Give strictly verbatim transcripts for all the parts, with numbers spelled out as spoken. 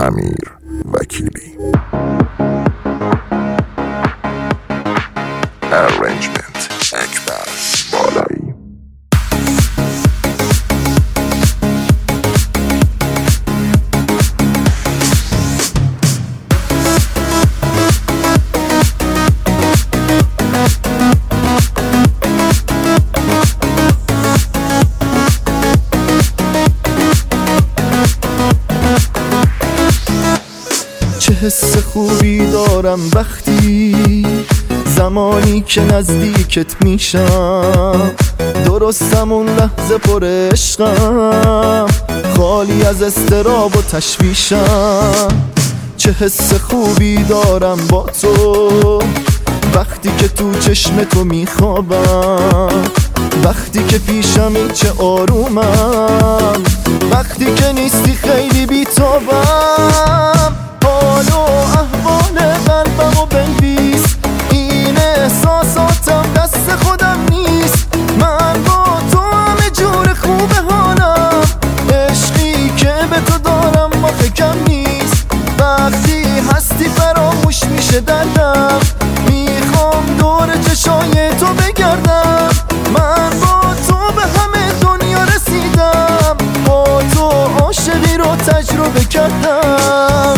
امیر وکیلی. Arrangement اکبر بالایی. چه حس خوبی دارم وقتی زمانی که نزدیکت میشم، درست همون لحظه پر عشقم، خالی از اضطراب و تشویشم. چه حس خوبی دارم با تو وقتی که تو چشم تو میخوابم، وقتی که پیشمی چه آرومم، وقتی که نیستی خیلی بی‌تابم. حال و احوال قلبمو بنویس، این احساساتم دست خودم نیست. من با تو همه جور خوب حالم، عشقی که به تو دارم ما کم نیست. وقتی هستی فراموش میشه دردم، میخوام دور چشای تو بگردم. من با تو به همه دنیا رسیدم، با تو عاشقی رو تجربه کردم.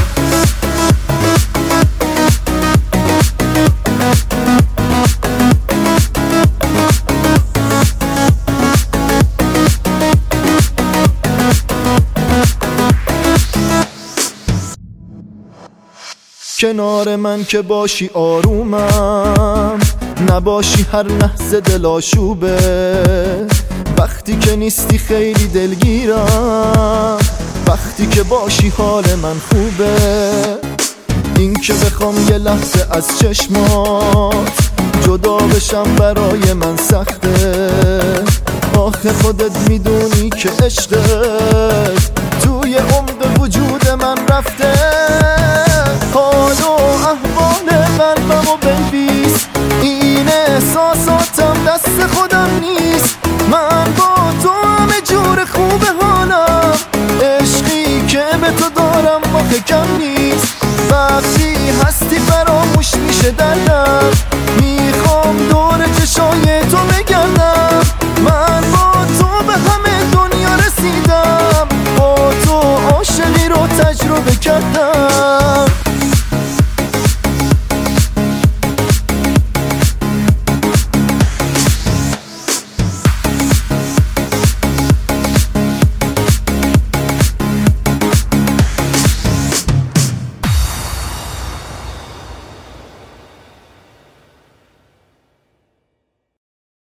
کنار من که باشی آرومم، نباشی هر لحظه دل آشوبه. وقتی که نیستی خیلی دلگیرم، وقتی که باشی حال من خوبه. این که بخوام یه لحظه از چشمات جدا بشم برای من سخته. آخه خودت میدونی که عشقت توی عمق وجود من رفته. حال و احوال قلبمو بنویس، این احساساتم دست خودم نیست. من با تو همه جور خوب حالم، عشقی که به تو دارم واقع کم نیست. وقتی هستی فراموش میشه دردم، میخوام دور چشای تو بگردم. من با تو به همه دنیا رسیدم، با تو عاشقی رو تجربه کردم.